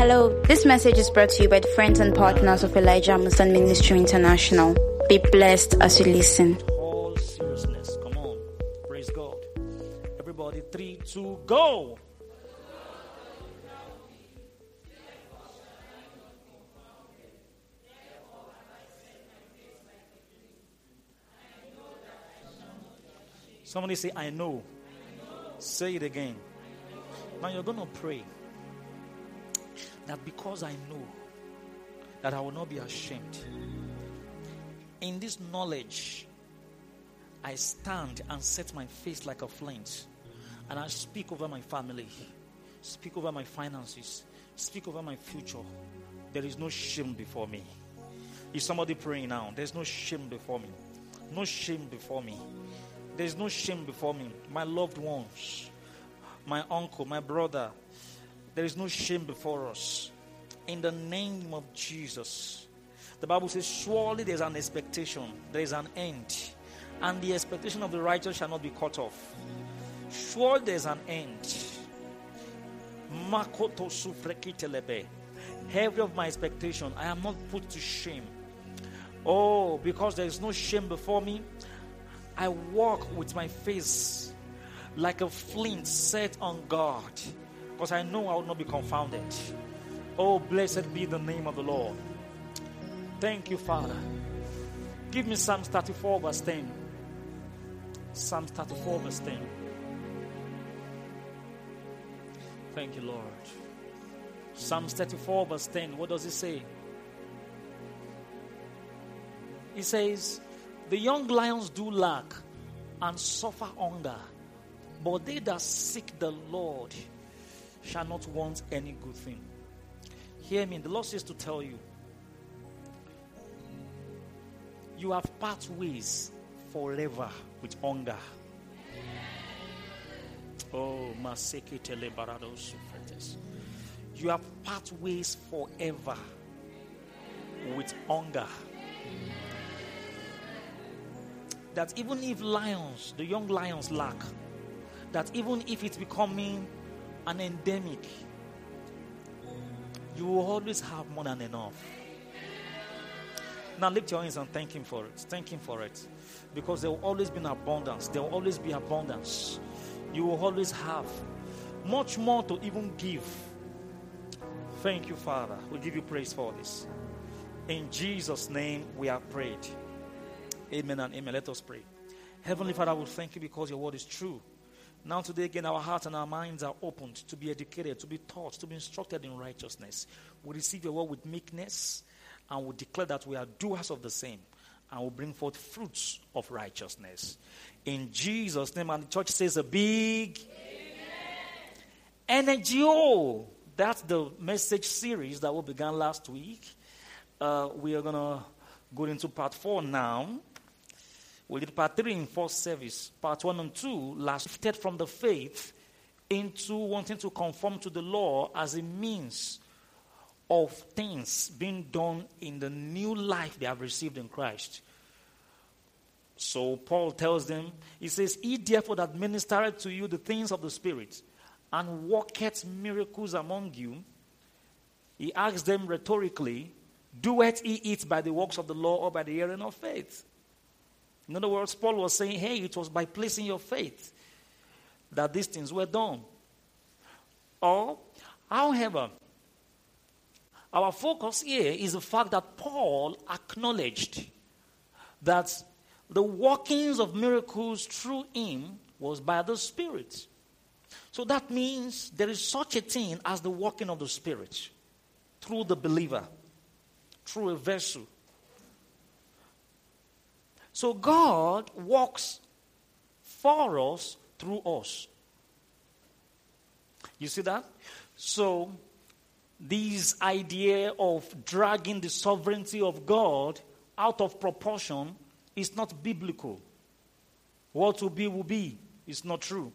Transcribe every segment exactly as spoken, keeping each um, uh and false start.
Hello, this message is brought to you by the friends and partners of Elijah Muslim Ministry International. Be blessed as you listen. All seriousness, come on, praise God. Everybody, three, two, go. Somebody say, I know. I know. Say it again. Now you're going to pray that because I know that I will not be ashamed, in this knowledge, I stand and set my face like a flint, and I speak over my family, speak over my finances, speak over my future. There is no shame before me. Is somebody praying now? There's no shame before me. No shame before me. There's no shame before me. My loved ones, my uncle, my brother, there is no shame before us. In the name of Jesus. The Bible says, surely there's an expectation, there is an end, and the expectation of the righteous shall not be cut off. Surely there's an end. Makoto sufrekitelebe. Every of my expectation, I am not put to shame. Oh, because there is no shame before me, I walk with my face like a flint set on God, because I know I will not be confounded. Oh, blessed be the name of the Lord. Thank you, Father. Give me Psalms thirty-four verse ten. Psalms thirty-four verse ten. Thank you, Lord. Psalms thirty-four verse ten. What does it say? It says, the young lions do lack and suffer hunger, but they that seek the Lord shall not want any good thing. Hear me. The Lord says to tell you, you have pathways forever with hunger. Oh, Maseke Telebarados. You have pathways forever with hunger. That even if lions, the young lions lack, that even if it's becoming an endemic, you will always have more than enough. Now lift your hands and thank Him for it. Thank Him for it. Because there will always be an abundance. There will always be abundance. You will always have much more to even give. Thank you, Father. We give you praise for this. In Jesus' name we have prayed. Amen and amen. Let us pray. Heavenly Father, we thank you because your word is true. Now today again, our hearts and our minds are opened to be educated, to be taught, to be instructed in righteousness. We receive your word with meekness, and we declare that we are doers of the same, and will bring forth fruits of righteousness. In Jesus' name, and the church says a big Amen. Energy. Oh, that's the message series that we began last week. Uh, we are going to go into part four now. We did part three in first service. Part one and two last shifted from the faith into wanting to conform to the law as a means of things being done in the new life they have received in Christ. So Paul tells them, he says, he therefore that ministereth to you the things of the Spirit and worketh miracles among you, he asks them rhetorically, doeth he it by the works of the law or by the hearing of faith? In other words, Paul was saying, hey, it was by placing your faith that these things were done. Or, however, our focus here is the fact that Paul acknowledged that the workings of miracles through him was by the Spirit. So that means there is such a thing as the working of the Spirit through the believer, through a vessel. So God works for us through us. You see that? So this idea of dragging the sovereignty of God out of proportion is not biblical. What will be will be. It's not true.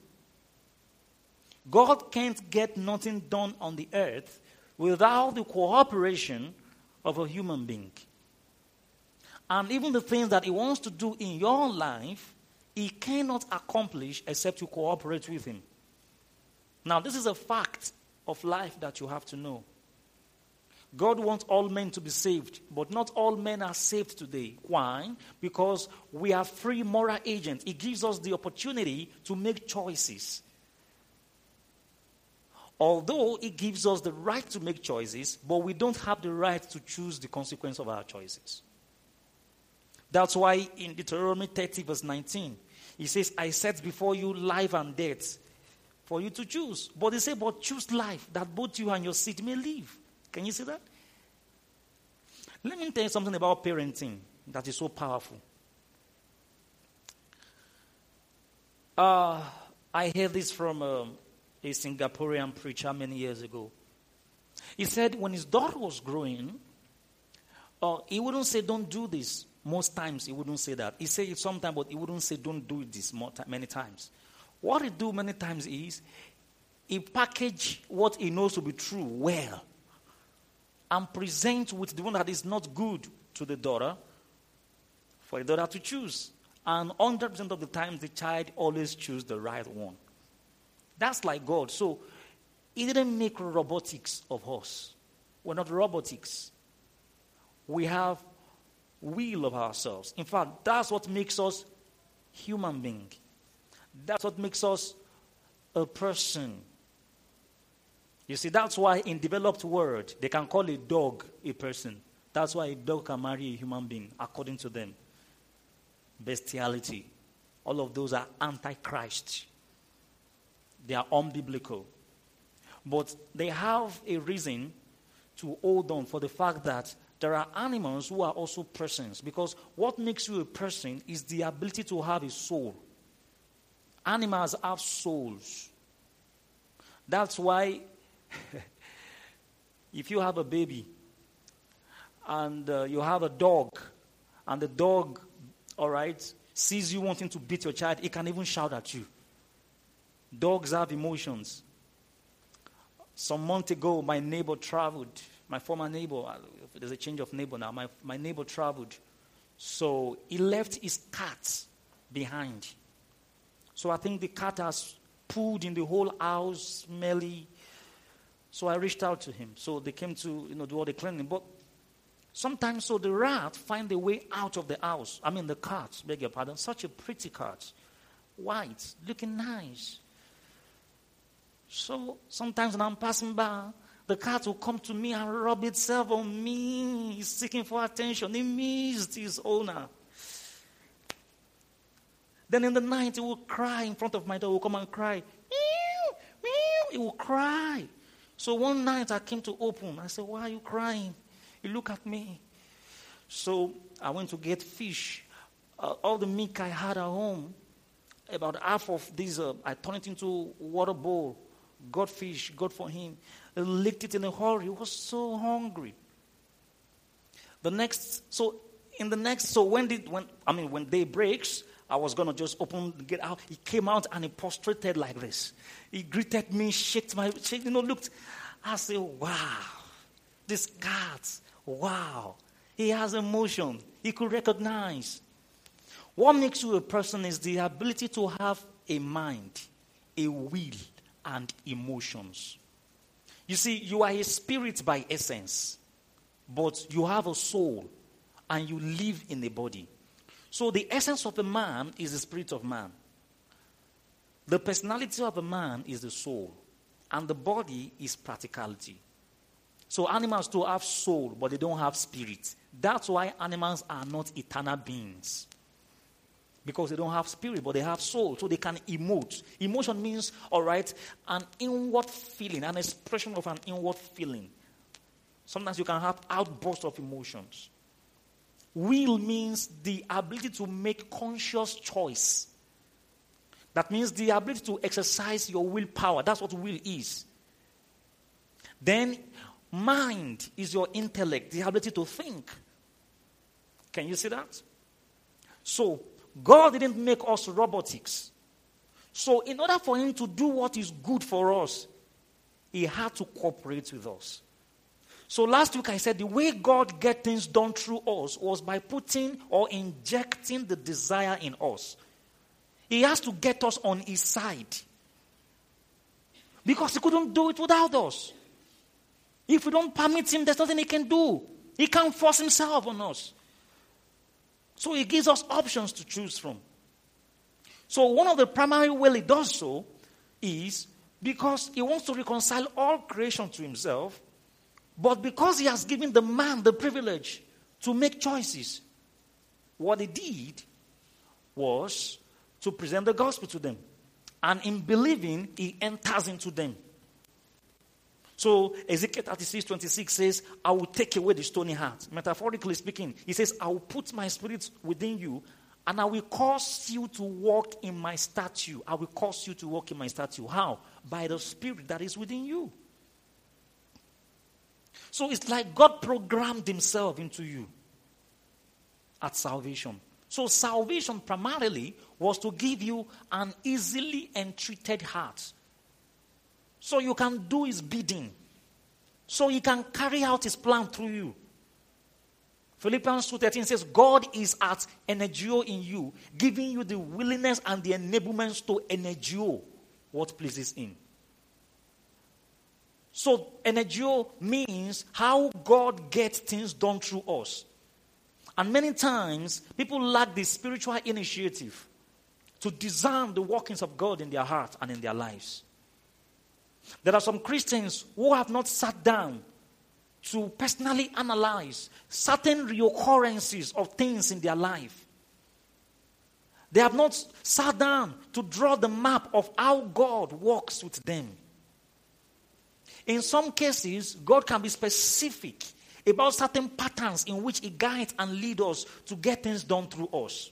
God can't get nothing done on the earth without the cooperation of a human being. And even the things that he wants to do in your life, he cannot accomplish except you cooperate with him. Now, this is a fact of life that you have to know. God wants all men to be saved, but not all men are saved today. Why? Because we are free moral agents. It gives us the opportunity to make choices. Although it gives us the right to make choices, but we don't have the right to choose the consequence of our choices. That's why in Deuteronomy thirty verse nineteen, he says, I set before you life and death for you to choose. But they say, but choose life, that both you and your seed may live. Can you see that? Let me tell you something about parenting that is so powerful. Uh, I heard this from um, a Singaporean preacher many years ago. He said when his daughter was growing, uh, he wouldn't say, don't do this. Most times he wouldn't say that. He said it sometimes, but he wouldn't say, don't do this more t- many times. What he do many times is, he package what he knows to be true well and present with the one that is not good to the daughter for the daughter to choose. And one hundred percent of the time, the child always chooses the right one. That's like God. So he didn't make robotics of us. We're not robotics. We have will of ourselves. In fact, that's what makes us human being. That's what makes us a person. You see, that's why in developed world, they can call a dog a person. That's why a dog can marry a human being, according to them. Bestiality. All of those are antichrist. They are unbiblical. But they have a reason to hold on for the fact that there are animals who are also persons. Because what makes you a person is the ability to have a soul. Animals have souls. That's why if you have a baby and uh, you have a dog, and the dog, all right, sees you wanting to beat your child, it can even shout at you. Dogs have emotions. Some month ago, my neighbor traveled. My former neighbor, there's a change of neighbor now. My, my neighbor traveled. So he left his cat behind. So I think the cat has pooed in the whole house, smelly. So I reached out to him. So they came to, you know, do all the cleaning. But sometimes, so the rat find a way out of the house. I mean, the cat, beg your pardon, such a pretty cat. White, looking nice. So sometimes when I'm passing by, the cat will come to me and rub itself on me. He's seeking for attention. He missed his owner. Then in the night, he will cry in front of my door. He will come and cry. Meow, meow. He will cry. So one night I came to open. I said, why are you crying? He looked at me. So I went to get fish. Uh, all the milk I had at home, about half of this, uh, I turned it into water bowl. Got fish, got for him. He licked it in a hurry. He was so hungry. The next, so in the next, so when did, when, I mean, when day breaks, I was going to just open, get out. He came out and he prostrated like this. He greeted me, shook my, shake, you know, looked. I said, wow, this cat, wow. He has emotion. He could recognize. What makes you a person is the ability to have a mind, a will, and emotions. You see, you are a spirit by essence, but you have a soul, and you live in a body. So the essence of a man is the spirit of man. The personality of a man is the soul, and the body is practicality. So animals too have soul, but they don't have spirit. That's why animals are not eternal beings. Because they don't have spirit, but they have soul, so they can emote. Emotion means, all right, an inward feeling, an expression of an inward feeling. Sometimes you can have outbursts of emotions. Will means the ability to make conscious choice. That means the ability to exercise your willpower. That's what will is. Then, mind is your intellect, the ability to think. Can you see that? So, God didn't make us robotics. So in order for him to do what is good for us, he had to cooperate with us. So last week I said the way God gets things done through us was by putting or injecting the desire in us. He has to get us on his side. Because he couldn't do it without us. If we don't permit him, there's nothing he can do. He can't force himself on us. So he gives us options to choose from. So one of the primary ways he does so is because he wants to reconcile all creation to himself, but because he has given the man the privilege to make choices, what he did was to present the gospel to them. And in believing, he enters into them. So Ezekiel thirty-six twenty-six says, I will take away the stony heart. Metaphorically speaking, he says, I will put my spirit within you, and I will cause you to walk in my statute. I will cause you to walk in my statute. How? By the spirit that is within you. So it's like God programmed himself into you at salvation. So salvation primarily was to give you an easily entreated heart. So you can do his bidding. So he can carry out his plan through you. Philippians two thirteen says, God is at energio in you, giving you the willingness and the enablements to energio what pleases him. So energio means how God gets things done through us. And many times, people lack the spiritual initiative to discern the workings of God in their heart and in their lives. There are some Christians who have not sat down to personally analyze certain reoccurrences of things in their life. They have not sat down to draw the map of how God works with them. In some cases, God can be specific about certain patterns in which he guides and leads us to get things done through us.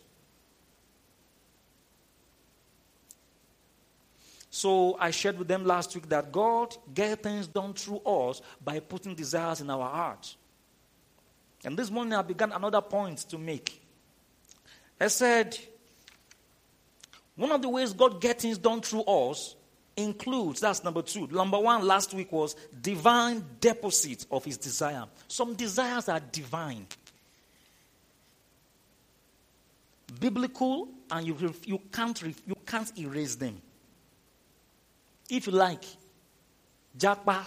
So I shared with them last week that God gets things done through us by putting desires in our hearts. And this morning I began another point to make. I said, one of the ways God gets things done through us includes, that's number two. Number one last week was divine deposit of his desire. Some desires are divine. Biblical, and you, you, can't, you can't erase them. If you like, Jakpa,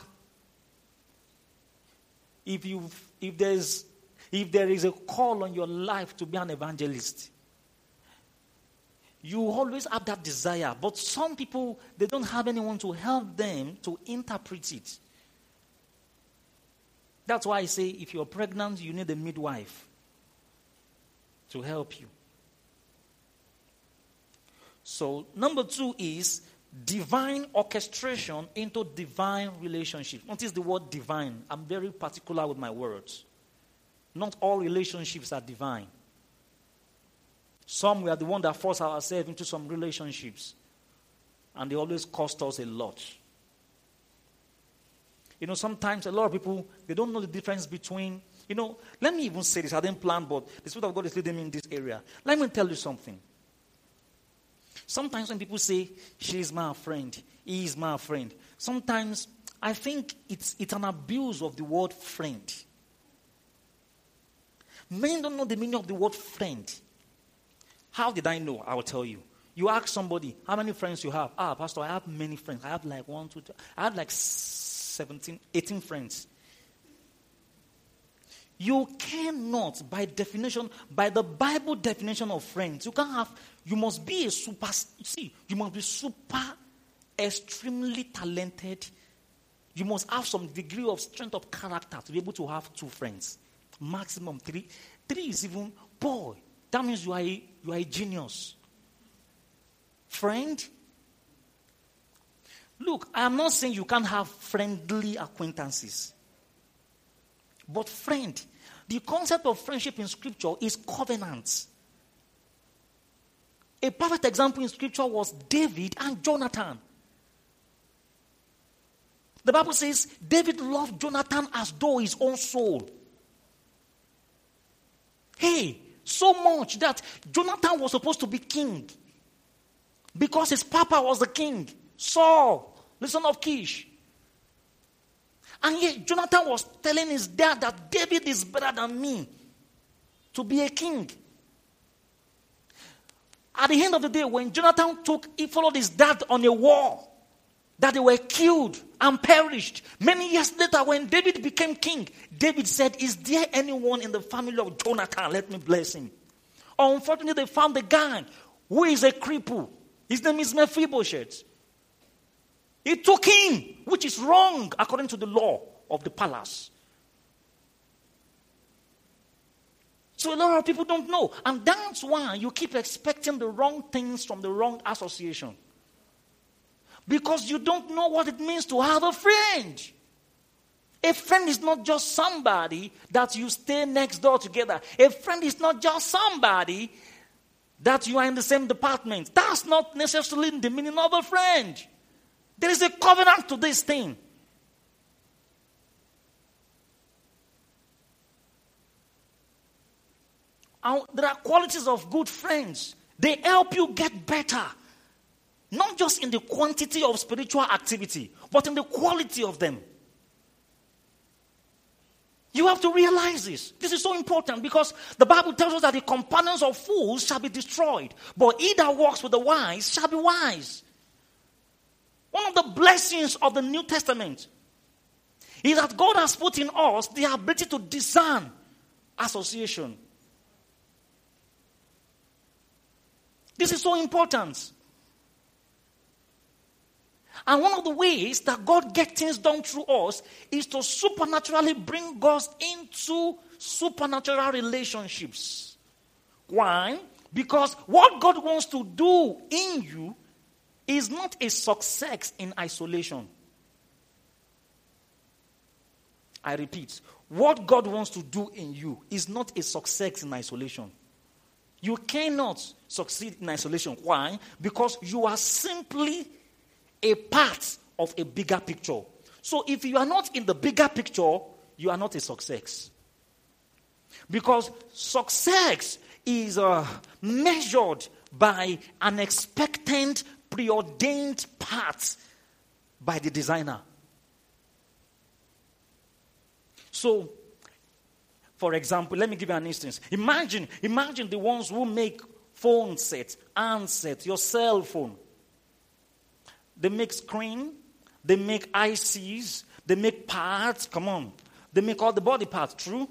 if you if there's if there is a call on your life to be an evangelist, you always have that desire. But some people, they don't have anyone to help them to interpret it. That's why I say if you're pregnant, you need a midwife to help you. So number two is divine orchestration into divine relationship. Notice the word divine. I'm very particular with my words. Not all relationships are divine. Some we are the one that force ourselves into some relationships, and they always cost us a lot. You know, sometimes a lot of people, they don't know the difference between, you know, let me even say this, I didn't plan, but the Spirit of God is leading me in this area. Let me tell you something. Sometimes when people say, she is my friend, he is my friend, sometimes I think it's, it's an abuse of the word friend. Many don't know the meaning of the word friend. How did I know? I will tell you. You ask somebody, how many friends you have? Ah, Pastor, I have many friends. I have like one, two, three. I have like seventeen, eighteen friends. You cannot, by definition, by the Bible definition of friends, you can't have, you must be a super, see, you must be super, extremely talented. You must have some degree of strength of character to be able to have two friends. Maximum three. Three is even, boy, that means you are a, you are a genius. Friend? Look, I am not saying you can't have friendly acquaintances. But friend, the concept of friendship in Scripture is covenant. A perfect example in Scripture was David and Jonathan. The Bible says David loved Jonathan as though his own soul. Hey, so much that Jonathan was supposed to be king because his papa was the king, Saul, the son of Kish. And yet Jonathan was telling his dad that David is better than me to be a king. At the end of the day, when Jonathan took, he followed his dad on a war, that they were killed and perished. Many years later, when David became king, David said, is there anyone in the family of Jonathan? Let me bless him. Unfortunately, they found the guy who is a cripple. His name is Mephibosheth. He took him, which is wrong according to the law of the palace. So a lot of people don't know. And that's why you keep expecting the wrong things from the wrong association. Because you don't know what it means to have a friend. A friend is not just somebody that you stay next door together. A friend is not just somebody that you are in the same department. That's not necessarily the meaning of a friend. There is a covenant to this thing. And there are qualities of good friends. They help you get better. Not just in the quantity of spiritual activity, but in the quality of them. You have to realize this. This is so important because the Bible tells us that the companions of fools shall be destroyed, but he that walks with the wise shall be wise. One of the blessings of the New Testament is that God has put in us the ability to discern association. This is so important. And one of the ways that God gets things done through us is to supernaturally bring us into supernatural relationships. Why? Because what God wants to do in you is not a success in isolation. I repeat, what God wants to do in you is not a success in isolation. You cannot succeed in isolation. Why? Because you are simply a part of a bigger picture. So if you are not in the bigger picture, you are not a success. Because success is uh, measured by an expectant, preordained part by the designer. So, for example, let me give you an instance. Imagine, imagine the ones who make phone sets, handsets, your cell phone. They make screen, they make I Cs, they make parts, come on. They make all the body parts, true?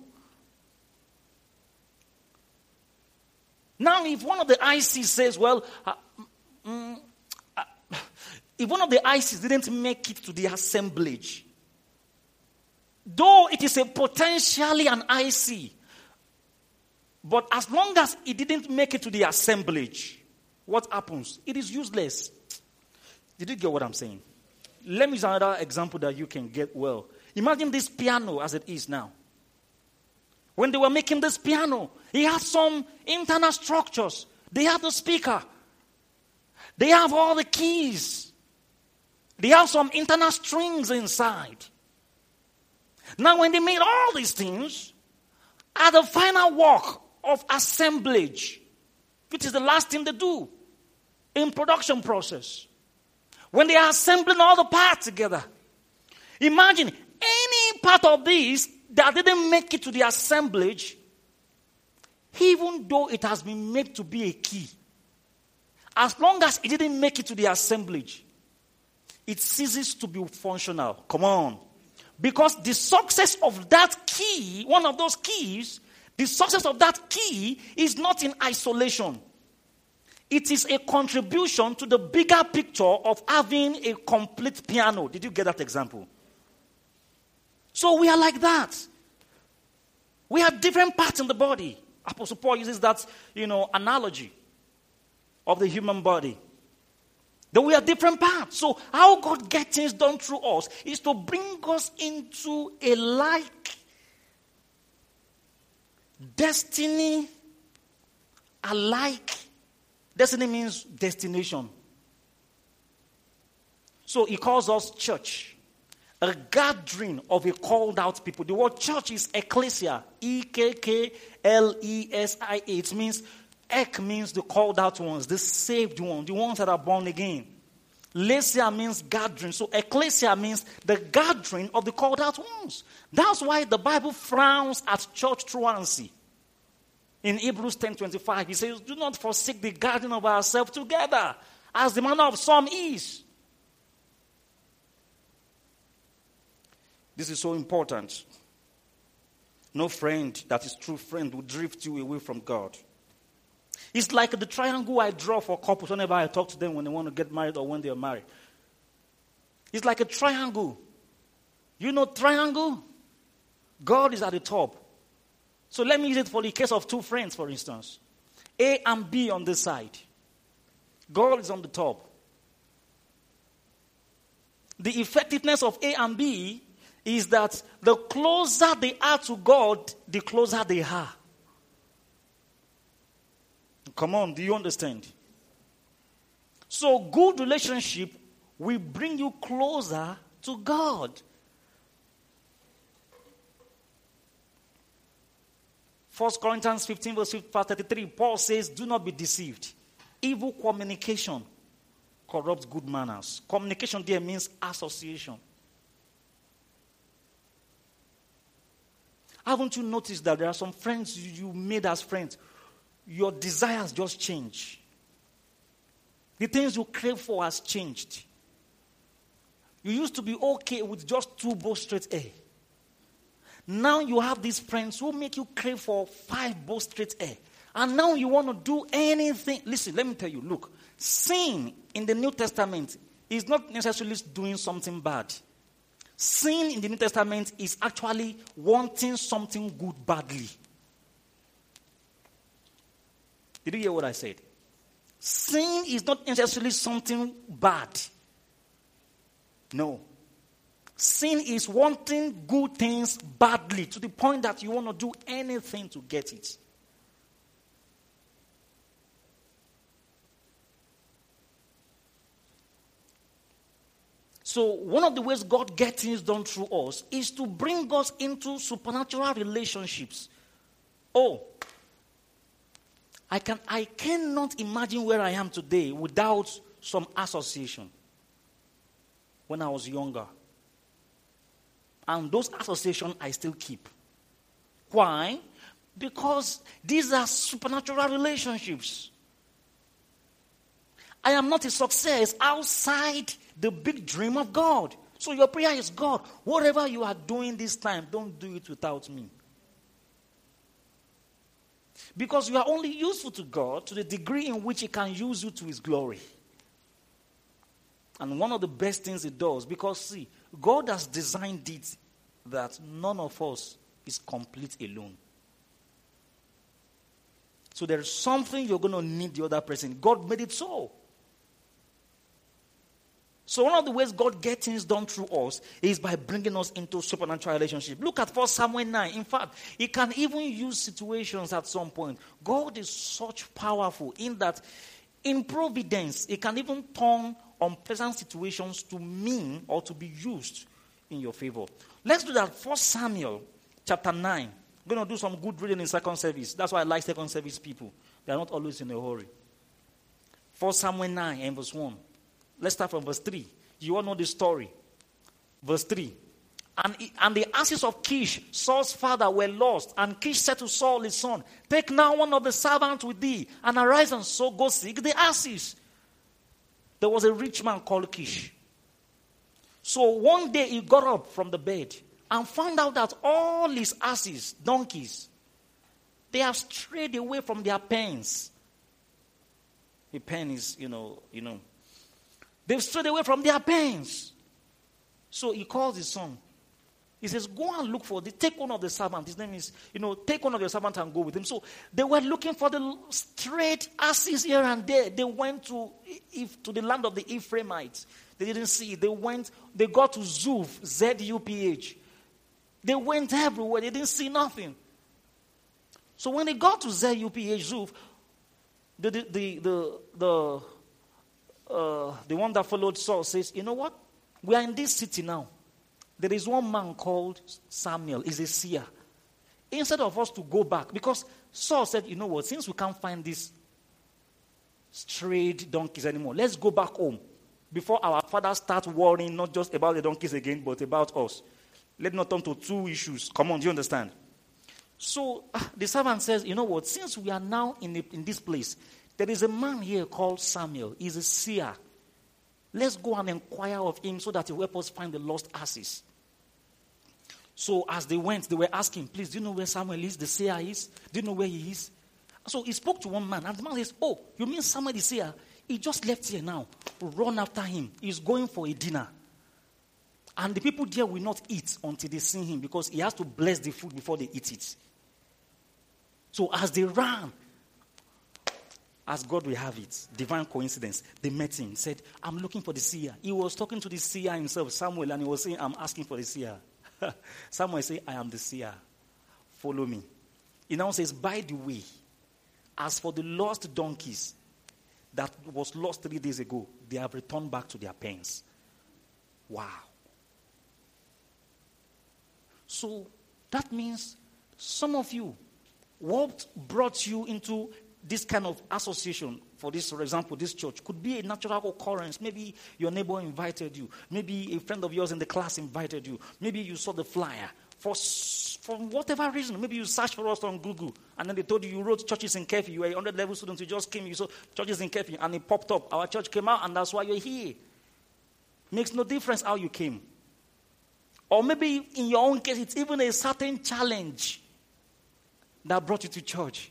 Now, if one of the I Cs says, well, uh, mm, uh, if one of the I Cs didn't make it to the assemblage, though it is a potentially an I C, but as long as it didn't make it to the assemblage, what happens? It is useless. Did you get what I'm saying? Let me use another example that you can get well. Imagine this piano as it is now. When they were making this piano, it had some internal structures. They have the speaker. They have all the keys. They have some internal strings inside. Now, when they made all these things, at the final work of assemblage, which is the last thing they do in production process, when they are assembling all the parts together, imagine any part of this that didn't make it to the assemblage, even though it has been made to be a key, as long as it didn't make it to the assemblage, it ceases to be functional. Come on. Because the success of that key, one of those keys, the success of that key is not in isolation. It is a contribution to the bigger picture of having a complete piano. Did you get that example? So we are like that. We have different parts in the body. Apostle Paul uses that, you know, analogy of the human body. That we are different parts. So how God gets things done through us is to bring us into a like destiny, alike. Destiny means destination. So he calls us church. A gathering of a called out people. The word church is ecclesia. E K K L E S I A. It means, ek means the called out ones, the saved ones, the ones that are born again. Lesia means gathering. So ecclesia means the gathering of the called out ones. That's why the Bible frowns at church truancy. In Hebrews ten twenty-five, he says, do not forsake the gathering of ourselves together, as the manner of some is. This is so important. No friend that is true friend will drift you away from God. It's like the triangle I draw for couples whenever I talk to them when they want to get married or when they are married. It's like a triangle. You know triangle? God is at the top. So let me use it for the case of two friends, for instance. A and B on this side. God is on the top. The effectiveness of A and B is that the closer they are to God, the closer they are. Come on, do you understand? So good relationship will bring you closer to God. First Corinthians fifteen verse thirty-three, Paul says, do not be deceived. Evil communication corrupts good manners. Communication there means association. Haven't you noticed that there are some friends you made as friends, your desires just change. The things you crave for has changed. You used to be okay with just two bow straight A. Now you have these friends who make you crave for five bow straight A. And now you want to do anything. Listen, let me tell you, look, sin in the New Testament is not necessarily doing something bad. Sin in the New Testament is actually wanting something good badly. Did you hear what I said? Sin is not necessarily something bad. No. Sin is wanting good things badly to the point that you want to do anything to get it. So one of the ways God gets things done through us is to bring us into supernatural relationships. Oh, I can I cannot imagine where I am today without some association when I was younger. And those associations I still keep. Why? Because these are supernatural relationships. I am not a success outside the big dream of God. So your prayer is, God, whatever you are doing this time, don't do it without me. Because you are only useful to God to the degree in which He can use you to His glory. And one of the best things He does, because see, God has designed it that none of us is complete alone. So there is something you're going to need the other person. God made it so. So one of the ways God gets things done through us is by bringing us into supernatural relationship. Look at First Samuel nine. In fact, He can even use situations at some point. God is such powerful in that in providence, He can even turn unpleasant situations to mean or to be used in your favor. Let's do that. First Samuel chapter nine. I'm going to do some good reading in second service. That's why I like second service people. They are not always in a hurry. First Samuel nine and verse one. Let's start from verse three. You all know the story. Verse three. And, and the asses of Kish, Saul's father, were lost. And Kish said to Saul, his son, take now one of the servants with thee, and arise and so go seek the asses. There was a rich man called Kish. So one day he got up from the bed and found out that all his asses, donkeys, they have strayed away from their pens. The pen is, you know, you know. They've strayed away from their pens. So he calls his son. He says, go and look for the, take one of the servants. His name is, you know, take one of your servants and go with him. So they were looking for the strayed asses here and there. They went to, if, to the land of the Ephraimites. They didn't see it. They went, they got to Zuph, Z U P H. They went everywhere. They didn't see nothing. So when they got to Z U P H, Zuph, the, the, the, the, the Uh, the one that followed Saul says, you know what? We are in this city now. There is one man called Samuel. He's a seer. Instead of us to go back, because Saul said, you know what? Since we can't find these strayed donkeys anymore, let's go back home before our father starts worrying not just about the donkeys again, but about us. Let's not turn to two issues. Come on, do you understand? So uh, the servant says, you know what? Since we are now in, the, in this place, there is a man here called Samuel. He's a seer. Let's go and inquire of him so that he will help us find the lost asses. So as they went, they were asking, please, do you know where Samuel is? The seer is? Do you know where he is? So he spoke to one man, and the man says, oh, you mean Samuel is here? He just left here now. Run after him. He's going for a dinner. And the people there will not eat until they see him, because he has to bless the food before they eat it. So as they ran, as God will have it, divine coincidence, they met him, said, I'm looking for the seer. He was talking to the seer himself, Samuel, and he was saying, I'm asking for the seer. Samuel said, I am the seer. Follow me. He now says, by the way, as for the lost donkeys that was lost three days ago, they have returned back to their pens. Wow. So that means some of you, what brought you into this kind of association, for this, for example, this church, could be a natural occurrence. Maybe your neighbor invited you. Maybe a friend of yours in the class invited you. Maybe you saw the flyer. For, for whatever reason, maybe you searched for us on Google, and then they told you you wrote churches in Kefi. You were a one hundred level student. You just came, you saw churches in Kefi, and it popped up. Our church came out, and that's why you're here. Makes no difference how you came. Or maybe in your own case, it's even a certain challenge that brought you to church.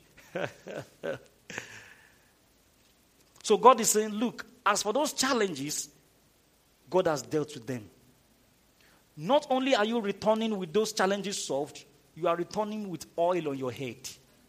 So God is saying, look, as for those challenges, God has dealt with them. Not only are you returning with those challenges solved, you are returning with oil on your head.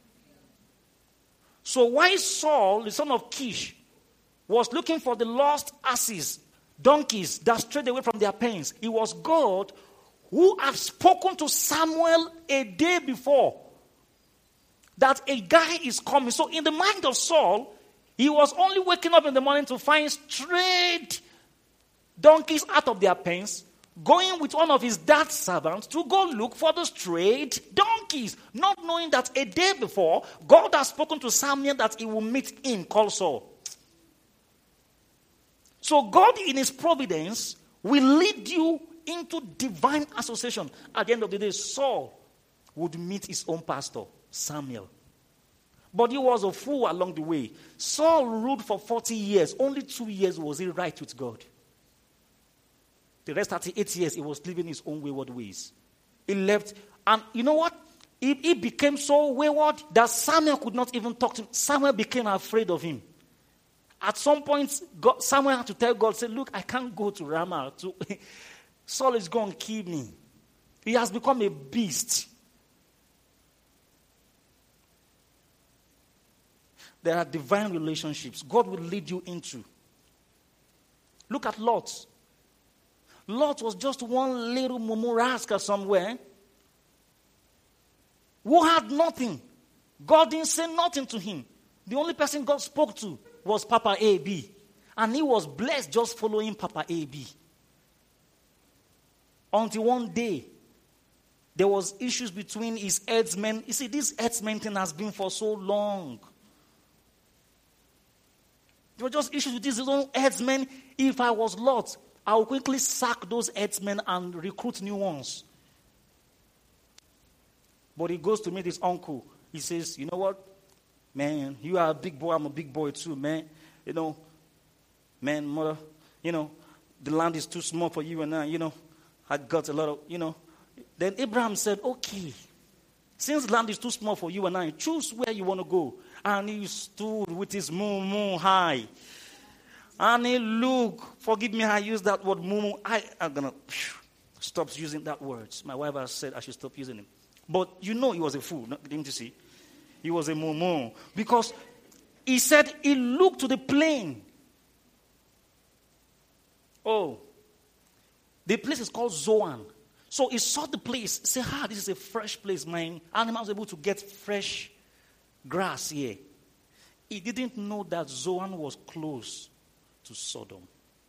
So why Saul, the son of Kish, was looking for the lost asses, donkeys that strayed away from their pens, it was God who had spoken to Samuel a day before that a guy is coming. So in the mind of Saul, he was only waking up in the morning to find strayed donkeys out of their pens, going with one of his dad's servants to go look for the strayed donkeys, not knowing that a day before, God has spoken to Samuel that he will meet him, called Saul. So God, in his providence, will lead you into divine association. At the end of the day, Saul would meet his own pastor, Samuel. But he was a fool along the way. Saul ruled for forty years. Only two years was he right with God. The rest thirty-eight years, he was living his own wayward ways. He left. And you know what? He, he became so wayward that Samuel could not even talk to him. Samuel became afraid of him. At some point, God, Samuel had to tell God, say, look, I can't go to Ramah. To Saul is going to kill me. He has become a beast. There are divine relationships God will lead you into. Look at Lot. Lot was just one little mumu rascal somewhere who had nothing. God didn't say nothing to him. The only person God spoke to was Papa A B. And he was blessed just following Papa A B. Until one day, there was issues between his herdsmen. You see, this herdsmen thing has been for so long. There were just issues with these own herdsmen. If I was Lot, I would quickly sack those herdsmen and recruit new ones. But he goes to meet his uncle. He says, you know what? Man, you are a big boy. I'm a big boy too, man. You know, man, mother, you know, the land is too small for you and I, you know. I got a lot of, you know. Then Abraham said, okay, since land is too small for you and I, choose where you want to go. And he stood with his moon, moon high. And he looked, forgive me, I use that word, moon, I, I'm going to stop using that word. My wife has said I should stop using it. But you know he was a fool, didn't you see? He was a moon, because he said he looked to the plain. Oh, the place is called Zoan. So he saw the place, say, ah, this is a fresh place. My animals are able to get fresh grass here. He didn't know that Zoan was close to Sodom.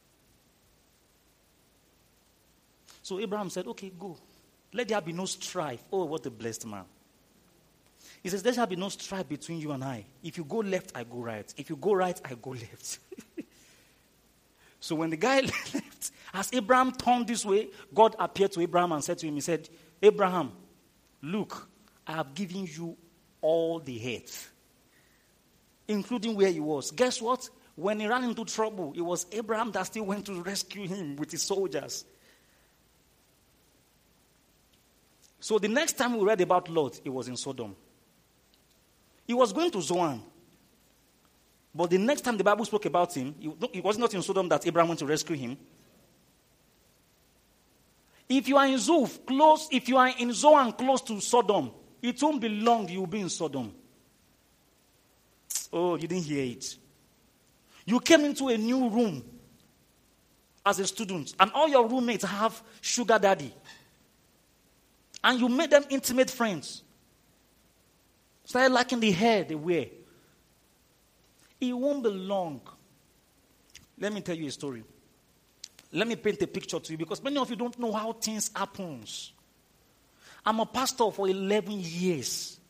So Abraham said, okay, go. Let there be no strife. Oh, what a blessed man. He says, there shall be no strife between you and I. If you go left, I go right. If you go right, I go left. So when the guy left, as Abraham turned this way, God appeared to Abraham and said to him, he said, Abraham, look, I have given you all the earth, including where he was. Guess what? When he ran into trouble, it was Abraham that still went to rescue him with his soldiers. So the next time we read about Lot, it was in Sodom. He was going to Zoan. But the next time the Bible spoke about him, it was not in Sodom that Abraham went to rescue him. If you are in Zuf, close, if you are in Zoan close to Sodom, it won't be long you will be in Sodom. Oh, you didn't hear it. You came into a new room as a student, and all your roommates have sugar daddy. And you made them intimate friends. Started liking the hair they wear. It won't be long. Let me tell you a story. Let me paint a picture to you, because many of you don't know how things happen. I'm a pastor for eleven years.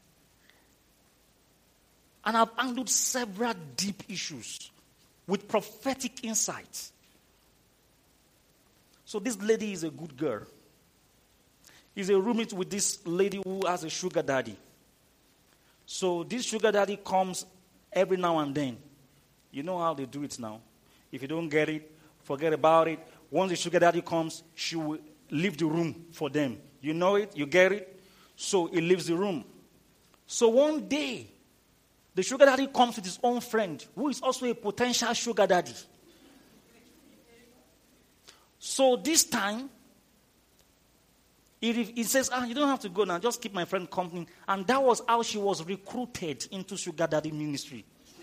And I've handled several deep issues with prophetic insights. So this lady is a good girl. He's a roommate with this lady who has a sugar daddy. So this sugar daddy comes every now and then. You know how they do it now. If you don't get it, forget about it. Once the sugar daddy comes, she will leave the room for them. You know it, you get it. So he leaves the room. So one day, the sugar daddy comes with his own friend, who is also a potential sugar daddy. So this time, he, he says, ah, you don't have to go now, just keep my friend company. And that was how she was recruited into sugar daddy ministry.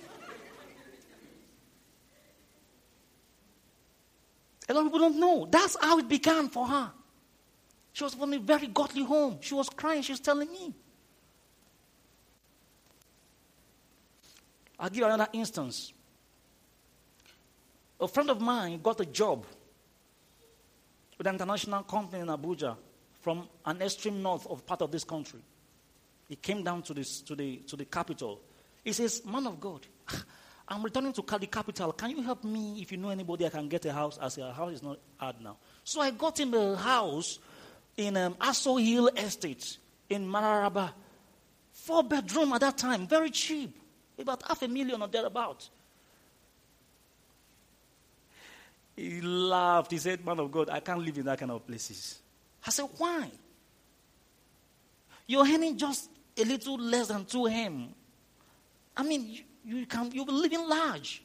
A lot of people don't know. That's how it began for her. She was from a very godly home. She was crying. She was telling me. I'll give you another instance. A friend of mine got a job with an international company in Abuja from an extreme north of part of this country. He came down to, this, to, the, to the capital. He says, man of God, I'm returning to the capital. Can you help me if you know anybody I can get a house? I said, a house is not hard now. So I got him a house in um, Aso Hill Estate in Mararaba. Four bedroom at that time, very cheap. About half a million or thereabout. He laughed. He said, man of God, I can't live in that kind of places. I said, why? You're earning just a little less than two M. I mean, you, you can, you'll be living large.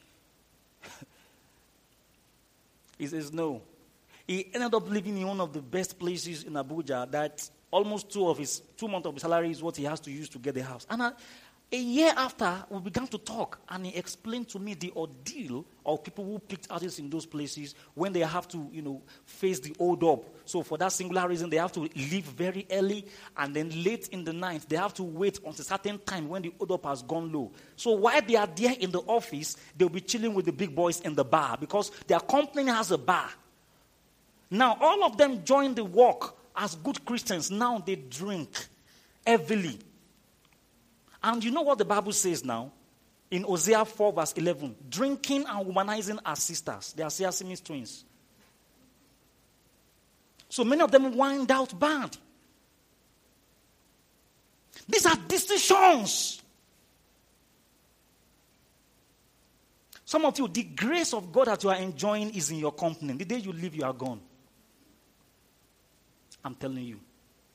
He says, no. He ended up living in one of the best places in Abuja that almost two of his, two months of his salary is what he has to use to get the house. And I, a year after, we began to talk, and he explained to me the ordeal of people who picked houses in those places when they have to, you know, face the hold up. So for that singular reason, they have to leave very early, and then late in the night, they have to wait until a certain time when the hold up has gone low. So while they are there in the office, they'll be chilling with the big boys in the bar because their company has a bar. Now, all of them join the work as good Christians. Now they drink heavily. And you know what the Bible says now? In Hosea four verse eleven. Drinking and womanizing are sisters. They are Siamese twins. So many of them wind out bad. These are decisions. Some of you, the grace of God that you are enjoying is in your company. The day you leave, you are gone. I'm telling you.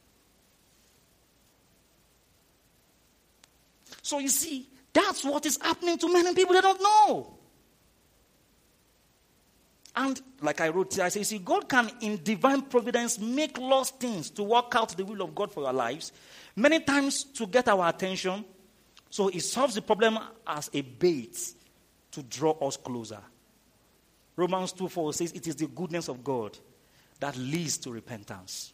So you see, that's what is happening to many people. They don't know. And like I wrote here, I say, see, God can in divine providence make lost things to work out the will of God for your lives. Many times to get our attention. So he solves the problem as a bait to draw us closer. Romans two four says, it is the goodness of God that leads to repentance.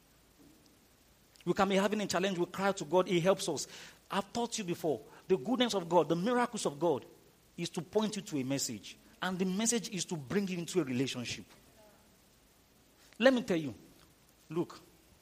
We can be having a challenge, we cry to God, he helps us. I've taught you before, the goodness of God, the miracles of God is to point you to a message. And the message is to bring you into a relationship. Let me tell you, look,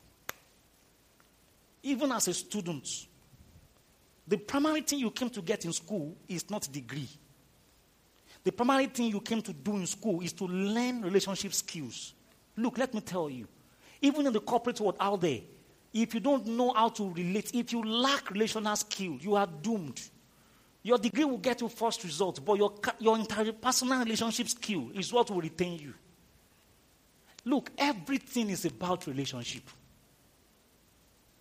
even as a student, the primary thing you came to get in school is not degree. The primary thing you came to do in school is to learn relationship skills. Look, let me tell you, even in the corporate world out there, if you don't know how to relate, if you lack relational skill, you are doomed. Your degree will get you first result, but your, your interpersonal relationship skill is what will retain you. Look, everything is about relationship.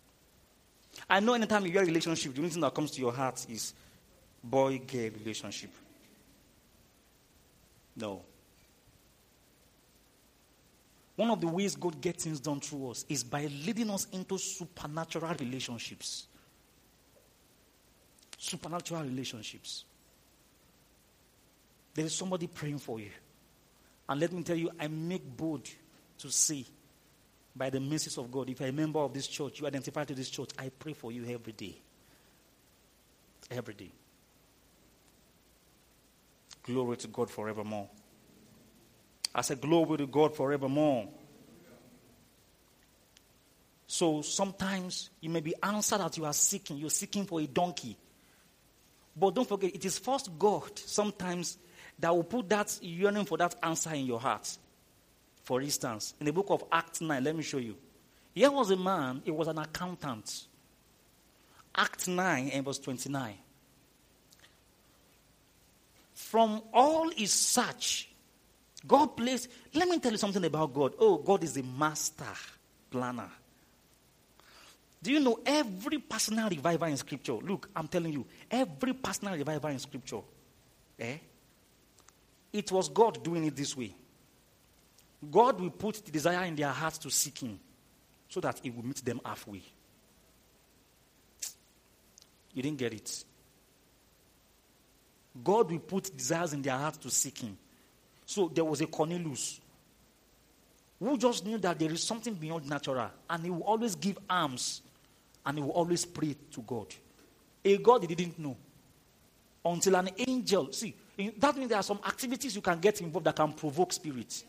I know anytime you hear relationship, the only thing that comes to your heart is boy-girl relationship. No. One of the ways God gets things done through us is by leading us into supernatural relationships. Supernatural relationships. There is somebody praying for you. And let me tell you, I make bold to say, by the mercies of God, if you're a member of this church, you identify to this church, I pray for you every day. Every day. Glory to God forevermore. I said, glory to God forevermore. So sometimes you may be answered that you are seeking. You're seeking for a donkey. But don't forget, it is first God sometimes that will put that yearning for that answer in your heart. For instance, in the book of Acts nine, let me show you. Here was a man, he was an accountant. Acts nine and verse twenty-nine. From all his search, God placed, let me tell you something about God. Oh, God is a master planner. Do you know every personal revival in Scripture? Look, I'm telling you, every personal revival in Scripture, eh? It was God doing it this way. God will put the desire in their hearts to seek Him so that He will meet them halfway. You didn't get it. God will put desires in their hearts to seek Him. So there was a Cornelius who just knew that there is something beyond natural, and he will always give alms, and he will always pray to God. A God he didn't know until an angel. See, that means there are some activities you can get involved that can provoke spirits.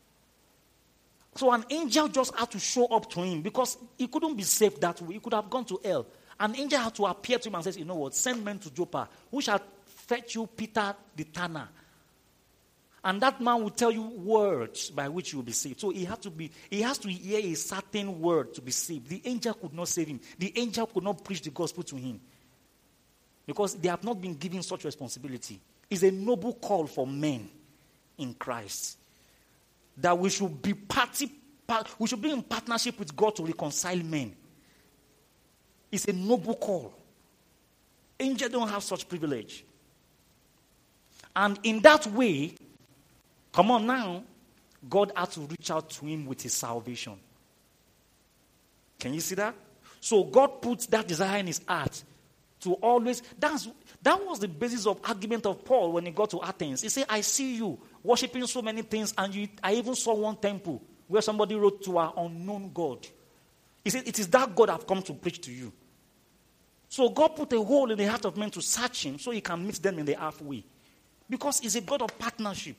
So an angel just had to show up to him because he couldn't be saved that way. He could have gone to hell. An angel had to appear to him and says, you know what, send men to Joppa, who shall fetch you Peter the tanner. And that man will tell you words by which you will be saved. So he had to be, he has to hear a certain word to be saved. The angel could not save him. The angel could not preach the gospel to him. Because they have not been given such responsibility. It's a noble call for men in Christ. That we should be party, part, we should be in partnership with God to reconcile men. It's a noble call. Angels don't have such privilege. And in that way, come on now, God had to reach out to him with his salvation. Can you see that? So God puts that desire in his heart to always, that's, that was the basis of argument of Paul when he got to Athens. He said, I see you worshiping so many things, and you, I even saw one temple where somebody wrote to our unknown God. He said, it is that God I've come to preach to you. So God put a hole in the heart of men to search him so he can meet them in the halfway. Because he's a God of partnership.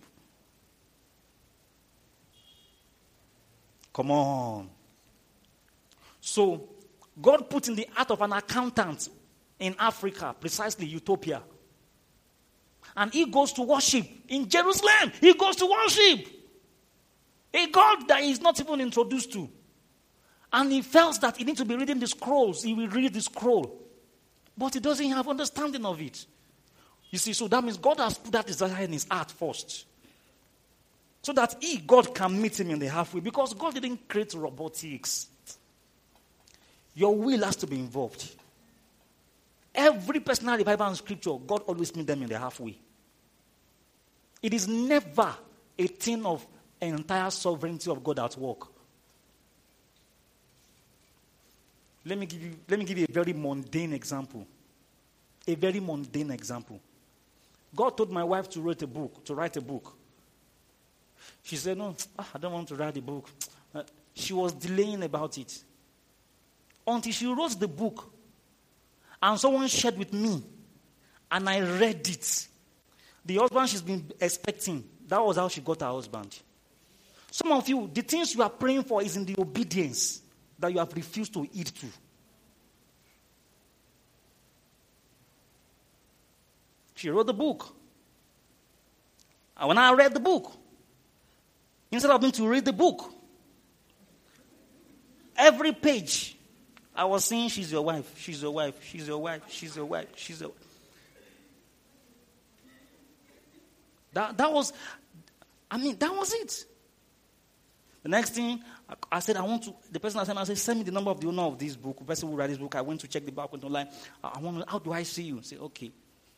Come on. So, God put in the heart of an accountant in Africa, precisely Utopia. And he goes to worship in Jerusalem. He goes to worship a God that he's not even introduced to. And he felt that he needs to be reading the scrolls. He will read the scroll. But he doesn't have understanding of it. You see, so that means God has put that desire in his heart first. So that he, God, can meet him in the halfway. Because God didn't create robotics. Your will has to be involved. Every personal revival in Scripture, God always meets them in the halfway. It is never a thing of an entire sovereignty of God at work. Let me give you, let me give you a very mundane example. A very mundane example. God told my wife to write a book, to write a book. She said, no, I don't want to write the book. Uh, she was delaying about it. Until she wrote the book. And someone shared with me. And I read it. The husband she's been expecting, that was how she got her husband. Some of you, the things you are praying for is in the obedience that you have refused to heed to. She wrote the book. And when I read the book, instead of me to read the book, every page, I was saying, she's your wife, she's your wife, she's your wife, she's your wife, she's your wife. That, that was, I mean, that was it. The next thing, I, I said, I want to, the person I sent, I said, send me the number of the owner of this book. The person who write this book, I went to check the back, went online. I, I want to, how do I see you? I said, okay.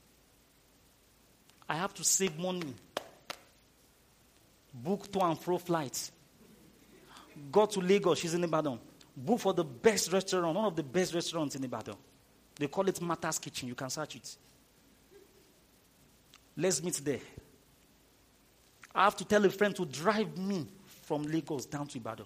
I have to save money. Book to and fro flights. Go to Lagos, she's in Ibadan. Book for the best restaurant, one of the best restaurants in Ibadan. They call it Martha's Kitchen. You can search it. Let's meet there. I have to tell a friend to drive me from Lagos down to Ibadan.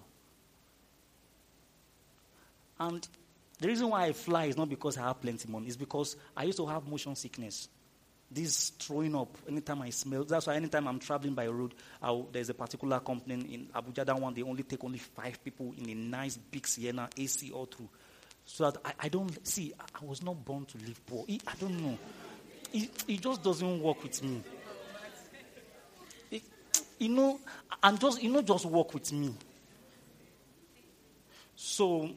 And the reason why I fly is not because I have plenty of money. It's because I used to have motion sickness. This throwing up anytime I smell. That's why anytime I'm traveling by road, I'll, there's a particular company in Abuja, that one, they only take only five people in a nice big Sienna, A C all through. So that I, I don't, see, I was not born to live poor. It, I don't know. It, it just doesn't work with me. It, you know, and just, you know, just work with me. So,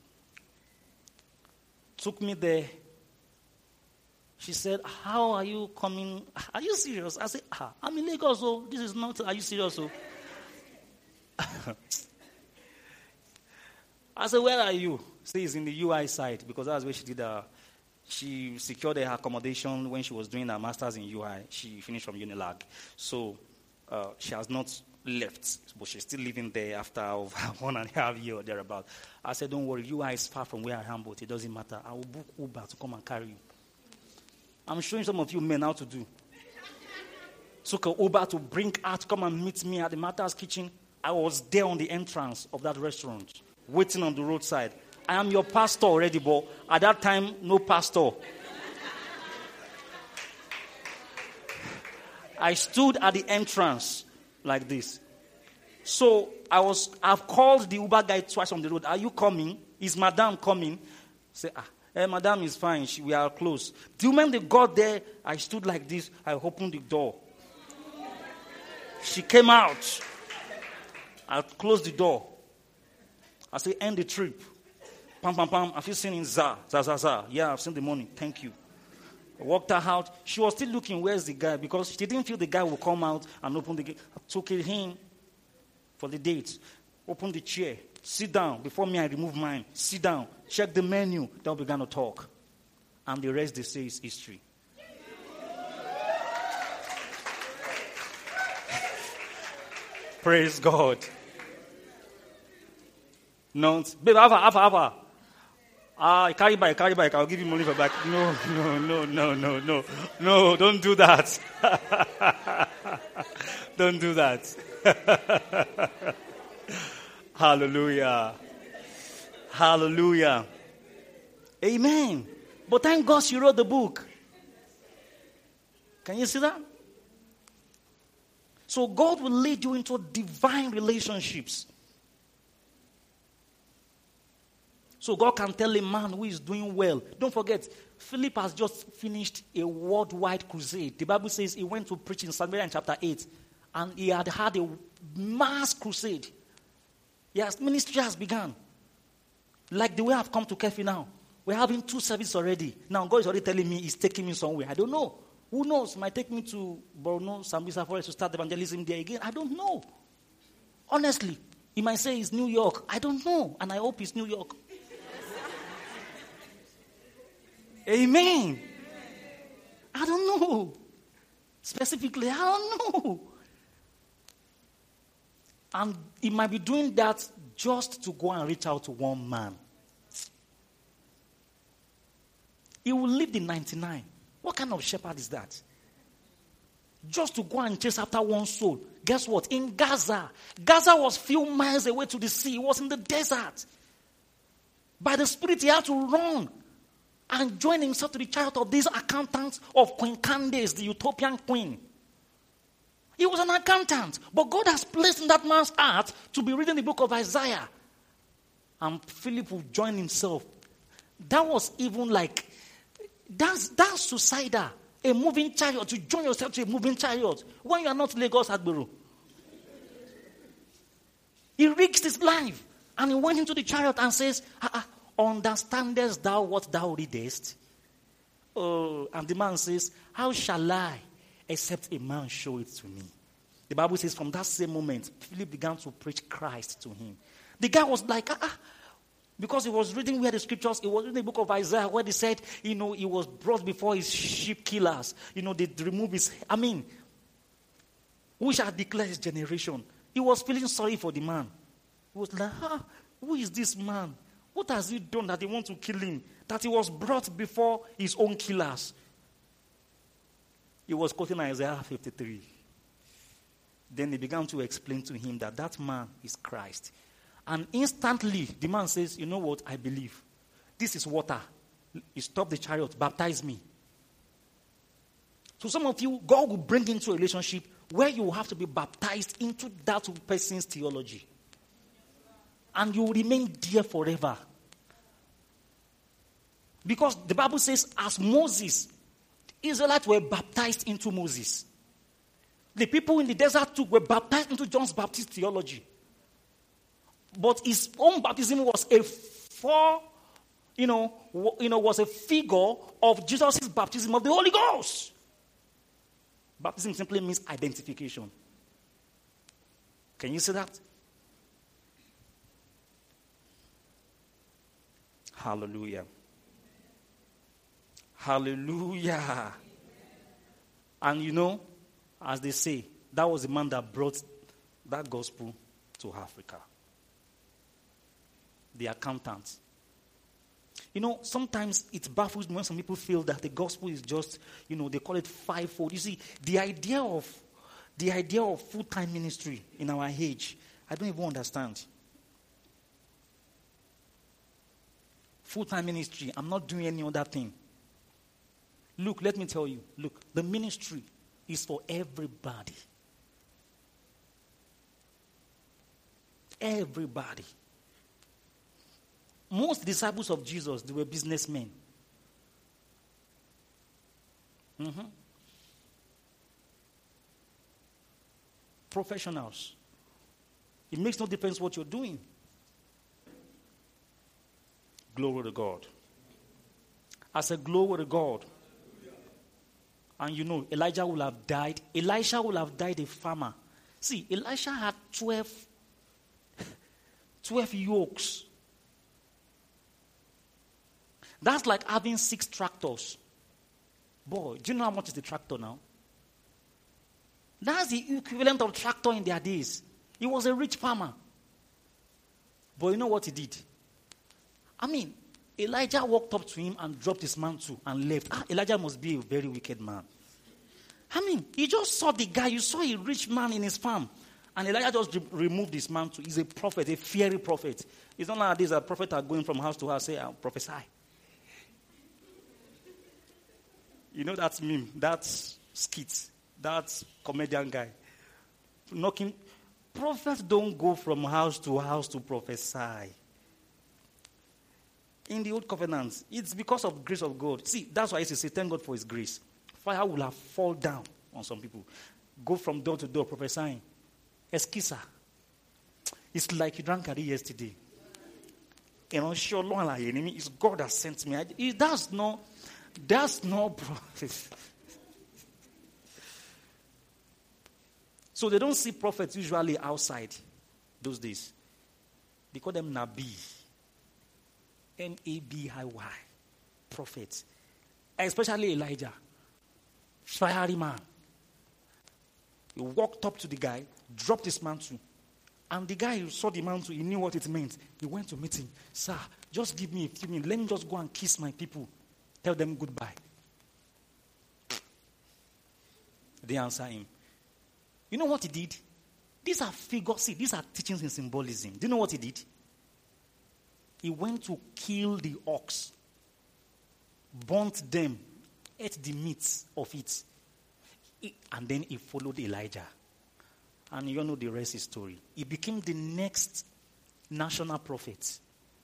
took me there. She said, how are you coming? Are you serious? I said, ah, I'm in Lagos, so this is not, are you serious? So? I said, where are you? She is in the U I side, because that's where she did her, she secured her accommodation when she was doing her master's in U I. She finished from Unilag. So uh, she has not left, but she's still living there after one and a half year or thereabout. I said, don't worry, U I is far from where I am, but it doesn't matter. I will book Uber to come and carry you. I'm showing some of you men how to do. Took an Uber to bring her to come and meet me at the Martha's Kitchen. I was there on the entrance of that restaurant, waiting on the roadside. I am your pastor already, but at that time, no pastor. I stood at the entrance like this. So I was, I've called the Uber guy twice on the road. Are you coming? Is Madame coming? Say, ah. Hey, Madam is fine. She, we are close. Do you remember they got there? I stood like this. I opened the door. She came out. I closed the door. I said, end the trip. Pam, pam, pam. Have you seen in Za? Za, za, za. Yeah, I've seen the money. Thank you. I walked her out. She was still looking, where's the guy? Because she didn't feel the guy would come out and open the gate. I took it in for the date. Opened the chair. Sit down. Before me, I remove mine. Sit down. Check the menu. Then we began to talk. And the rest, they say, is history. Praise God. No, babe, have a, have a, have a. Ah, I carry bike, carry bike. I'll give you money for back. No, no, no, no, no, no. No, don't do that. Don't do that. Hallelujah. Hallelujah. Amen. But thank God she wrote the book. Can you see that? So God will lead you into divine relationships. So God can tell a man who is doing well. Don't forget, Philip has just finished a worldwide crusade. The Bible says he went to preach in Samaria in chapter eight. And he had had a mass crusade. Yes, ministry has begun. Like the way I've come to Kefi now. We're having two services already. Now God is already telling me he's taking me somewhere. I don't know. Who knows? He might take me to Borno, Sambisa Forest to start evangelism there again. I don't know. Honestly. He might say it's New York. I don't know. And I hope it's New York. Amen. I don't know. Specifically, I don't know. And he might be doing that just to go and reach out to one man. He will leave the ninety-nine. What kind of shepherd is that? Just to go and chase after one soul. Guess what? In Gaza. Gaza was few miles away to the sea. It was in the desert. By the Spirit, he had to run and join himself to the chariot of these accountants of Queen Candace, the Ethiopian queen. He was an accountant. But God has placed in that man's heart to be reading the book of Isaiah. And Philip will join himself. That was even like, that's, that's suicidal. A moving chariot, to join yourself to a moving chariot. When you are not Lagos Agbero. He risked his life. And he went into the chariot and says, ah, ah, understandest thou what thou readest? Oh, and the man says, how shall I, except a man show it to me? The Bible says from that same moment, Philip began to preach Christ to him. The guy was like, ah, ah. Because he was reading where the scriptures, he was reading the book of Isaiah where they said, you know, he was brought before his sheep killers. You know, they remove his, I mean, who shall declare his generation? He was feeling sorry for the man. He was like, ah, who is this man? What has he done that they want to kill him? That he was brought before his own killers. He was quoting Isaiah fifty-three. Then he began to explain to him that that man is Christ. And instantly, the man says, you know what, I believe. This is water. You stop the chariot, baptize me. So some of you, God will bring into a relationship where you will have to be baptized into that person's theology. And you will remain there forever. Because the Bible says, as Moses, the Israelites were baptized into Moses. The people in the desert too were baptized into John's Baptist theology. But his own baptism was a for, you know, you know, was a figure of Jesus' baptism of the Holy Ghost. Baptism simply means identification. Can you see that? Hallelujah. Hallelujah. And you know, as they say, that was the man that brought that gospel to Africa. The accountant. You know, sometimes it baffles me when some people feel that the gospel is just, you know, they call it fivefold. You see, the idea of the idea of full-time ministry in our age, I don't even understand. Full-time ministry, I'm not doing any other thing. Look, let me tell you, look, the ministry is for everybody. Everybody. Most disciples of Jesus, they were businessmen. Mm-hmm. Professionals. It makes no difference what you're doing. Glory to God. I said, glory to God. And you know, Elijah will have died. Elisha will have died a farmer. See, Elisha had twelve, twelve yokes. That's like having six tractors. Boy, do you know how much is the tractor now? That's the equivalent of tractor in their days. He was a rich farmer. But you know what he did? I mean, Elijah walked up to him and dropped his mantle and left. Ah, Elijah must be a very wicked man. I mean, he just saw the guy. You saw a rich man in his farm. And Elijah just re- removed his mantle. He's a prophet, a fiery prophet. It's not like this, a prophet are going from house to house, say, I'll prophesy. You know that meme, that skit, that comedian guy. Knocking. Prophets don't go from house to house to prophesy. In the old covenant, it's because of the grace of God. See, that's why I say, thank God for his grace. Fire will have fallen down on some people. Go from door to door prophesying. Eskisa. It's like you drank curry yesterday. You know, sure, long like enemy. It's God that sent me. It, that's no, that's no prophet. So they don't see prophets usually outside those days. They call them Nabi. N A B I Y. Prophets. Especially Elijah. Fiery man. He walked up to the guy, dropped his mantle. And the guy who saw the mantle, he knew what it meant. He went to meet him. Sir, just give me a few minutes. Let me just go and kiss my people. Tell them goodbye. They answer him. You know what he did? These are figures. See, these are teachings in symbolism. Do you know what he did? He went to kill the ox, burnt them, ate the meat of it, and then he followed Elijah. And you know the rest is story. He became the next national prophet.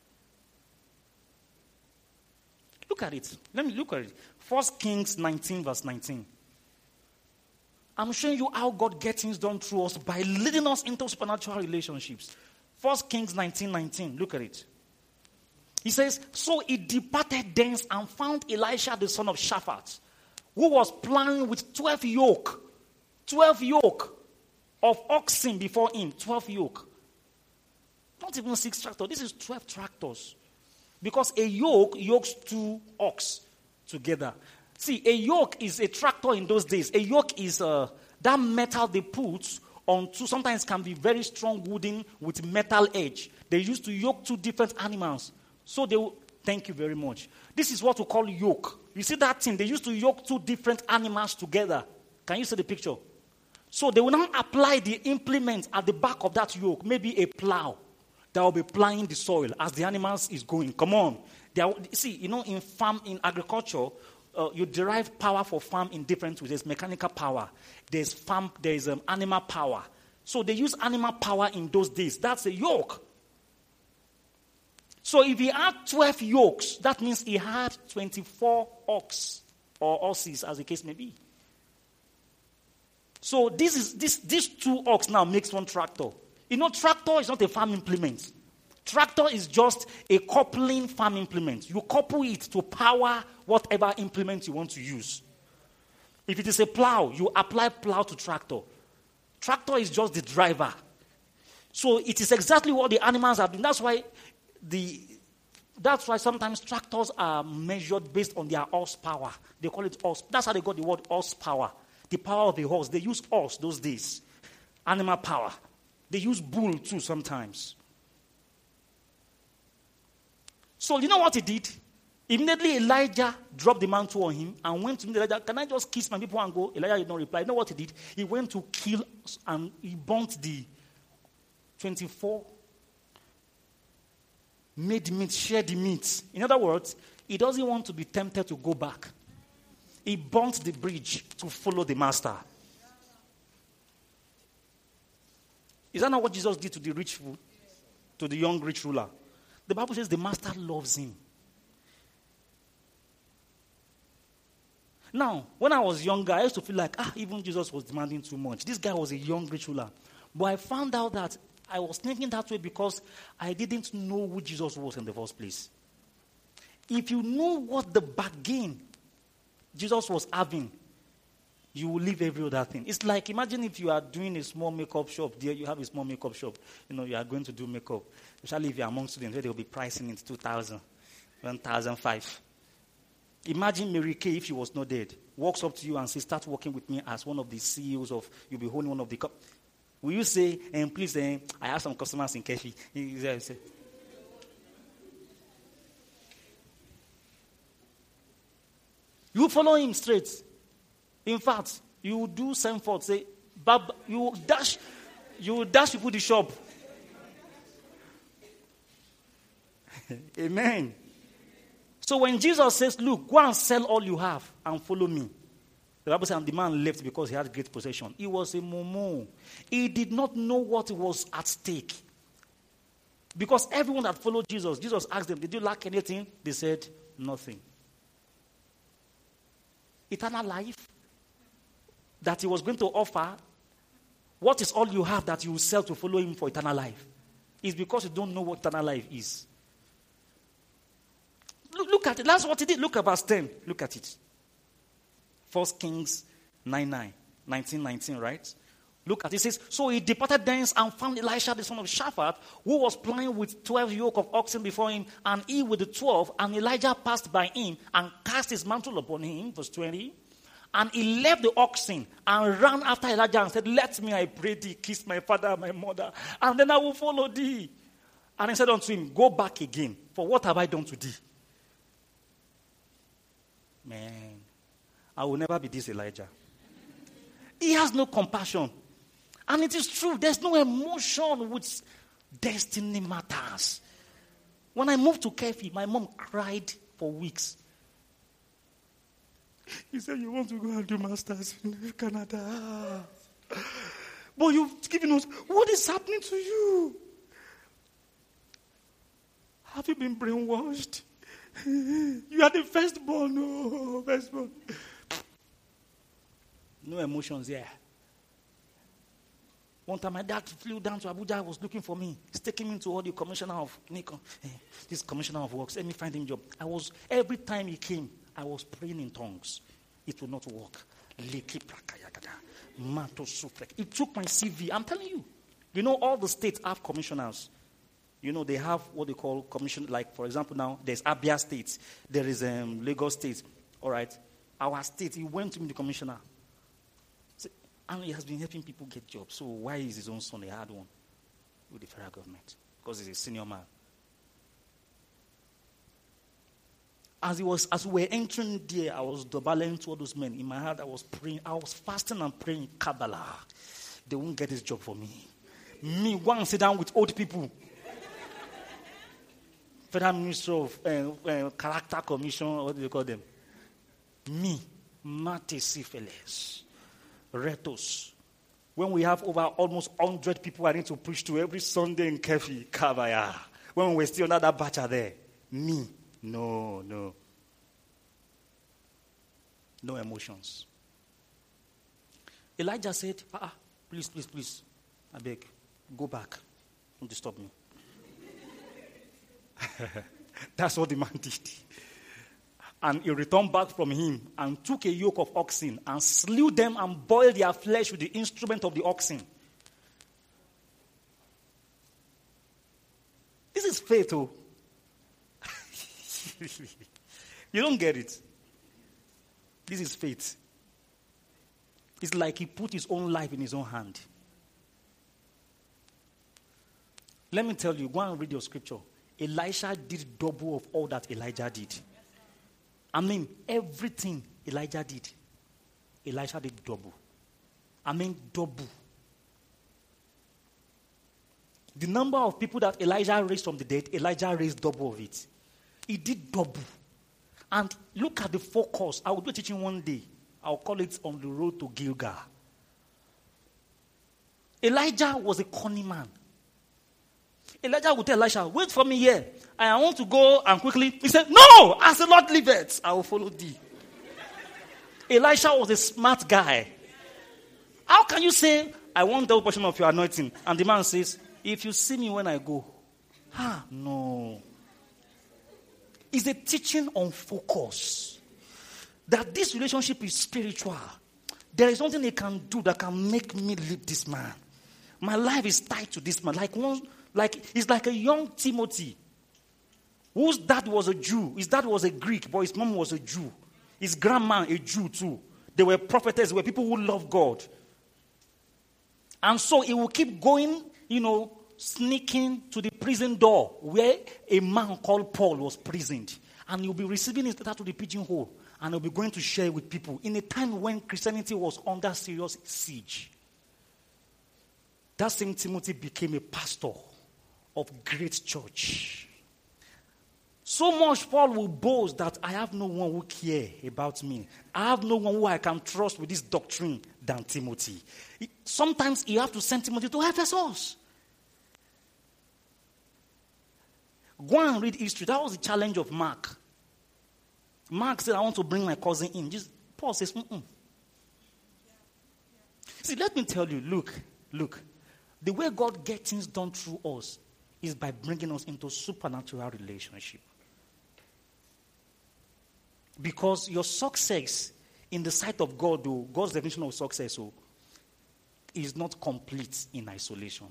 Look at it. Let me look at it. First Kings nineteen, verse nineteen. I'm showing you how God gets things done through us by leading us into supernatural relationships. First Kings nineteen, nineteen. Look at it. He says, so he departed thence and found Elisha the son of Shaphat, who was plowing with twelve yoke. Twelve yoke. of oxen before him, twelve yoke. Not even six tractors. This is twelve tractors. Because a yoke yokes two ox together. See, a yoke is a tractor in those days. A yoke is uh, that metal they put onto, sometimes can be very strong wooden with metal edge. They used to yoke two different animals. So they will, thank you very much. This is what we call yoke. You see that thing? They used to yoke two different animals together. Can you see the picture? So they will now apply the implement at the back of that yoke, maybe a plow that will be plowing the soil as the animals is going. Come on. They are, see, you know, in farm, in agriculture, uh, you derive power for farm in different ways. There's mechanical power. There's farm. There's um, animal power. So they use animal power in those days. That's a yoke. So if he had twelve yokes, that means he had twenty-four ox or horses, as the case may be. So this is this these two ox now makes one tractor. You know, tractor is not a farm implement. Tractor is just a coupling farm implement. You couple it to power whatever implement you want to use. If it is a plow, you apply plow to tractor. Tractor is just the driver. So it is exactly what the animals are doing. That's why the that's why sometimes tractors are measured based on their horsepower. They call it horse. That's how they got the word horsepower. The power of the horse. They use horse those days. Animal power. They use bull too sometimes. So you know what he did? Immediately Elijah dropped the mantle on him and went to him. Elijah, can I just kiss my people and go? Elijah did not reply. You know what he did? He went to kill and he burnt the twenty-four. Made meat, shared the meat. In other words, he doesn't want to be tempted to go back. He burnt the bridge to follow the master. Is that not what Jesus did to the rich fool? To the young rich ruler? The Bible says the master loves him. Now, when I was younger, I used to feel like, ah, even Jesus was demanding too much. This guy was a young rich ruler. But I found out that I was thinking that way because I didn't know who Jesus was in the first place. If you know what the bargain Jesus was having, you will leave every other thing. It's like, imagine if you are doing a small makeup shop. There you have a small makeup shop. You know, you are going to do makeup. Especially if you are among students, where they will be pricing it two thousand, one thousand five. Imagine Mary Kay, if she was not dead, walks up to you and says, start working with me as one of the C E Os of, you'll be holding one of the cup. Will you say, and please, uh, I have some customers in Kefi. You follow him straight. In fact, you will do same fault. Say, Bab, you will dash, you will dash people the shop. Amen. So when Jesus says, look, go and sell all you have and follow me. The Bible says the man left because he had great possession. He was a mumu. He did not know what was at stake. Because everyone that followed Jesus, Jesus asked them, did you lack anything? They said, nothing. Eternal life that he was going to offer, what is all you have that you will sell to follow him for eternal life? It's because you don't know what eternal life is. Look, look at it. That's what he did. Look at verse ten. Look at it. First Kings nine nine, nineteen nineteen, right? Look at it. It says, so he departed thence and found Elisha the son of Shaphat, who was plying with twelve yoke of oxen before him, and he with the twelve. And Elijah passed by him and cast his mantle upon him, verse twenty. And he left the oxen and ran after Elijah and said, let me, I pray thee, kiss my father and my mother, and then I will follow thee. And he said unto him, go back again, for what have I done to thee? Man, I will never be this Elijah. He has no compassion. And it is true, there's no emotion which destiny matters. When I moved to Kefi, my mom cried for weeks. He said, you want to go and do masters in Canada. But you've given us, what is happening to you? Have you been brainwashed? You are the firstborn. No, firstborn. No emotions here. One time my dad flew down to Abuja, was looking for me. He's taking me to all the commissioner of Nikon. Hey, this commissioner of works, let me find him a job. I was, every time he came, I was praying in tongues. It would not work. Mato Sufrek. It took my C V. I'm telling you. You know, all the states have commissioners. You know, they have what they call commission. Like, for example, now, there's Abia State. There is um, Lagos State. All right? Our state, he went to be the commissioner. So, and he has been helping people get jobs. So why is his own son a hard one with the federal government? Because he's a senior man. As he was, as we were entering there, I was doubling to all those men. In my heart, I was praying. I was fasting and praying, Kabbalah. They won't get this job for me. Me, go and sit down with old people. Federal Ministry of uh, uh, Character Commission, what do you call them? Me, Mate Sifeles, Retos. When we have over almost one hundred people I need to preach to every Sunday in Kefi, Kabaya. When we're still another batch there, me, no, no. No emotions. Elijah said, ah, ah, please, please, please, I beg, go back. Don't disturb me. That's what the man did. And he returned back from him and took a yoke of oxen and slew them and boiled their flesh with the instrument of the oxen. This is faith, oh. You don't get it. This is faith. It's like he put his own life in his own hand. Let me tell you, go and read your scripture. Elisha did double of all that Elijah did. I mean, everything Elijah did, Elisha did double. I mean, double. The number of people that Elijah raised from the dead, Elijah raised double of it. He did double. And look at the focus. I will do a teaching one day. I'll call it On the Road to Gilgal. Elijah was a cunning man. Elijah would tell Elisha, wait for me here. I want to go and quickly. He said, no, as the Lord liveth, I will follow thee. Elisha was a smart guy. How can you say, I want the portion of your anointing? And the man says, if you see me when I go. Ah, no. It's a teaching on focus. That this relationship is spiritual. There is nothing they can do that can make me leave this man. My life is tied to this man. Like one, like it's like a young Timothy, whose dad was a Jew. His dad was a Greek, but his mom was a Jew. His grandma a Jew too. They were prophetess. They were people who loved God. And so he will keep going, you know, sneaking to the prison door where a man called Paul was prisoned. And he'll be receiving his letter to the pigeonhole. And he'll be going to share with people in a time when Christianity was under serious siege. That same Timothy became a pastor of great church. So much Paul will boast that I have no one who cares about me. I have no one who I can trust with this doctrine than Timothy. Sometimes you have to send Timothy to Ephesus. Go and read history. That was the challenge of Mark. Mark said, I want to bring my cousin in. Just, Paul says, mm-mm. See, let me tell you, look, look. The way God gets things done through us is by bringing us into supernatural relationship. Because your success in the sight of God, though, God's definition of success oh, is not complete in isolation.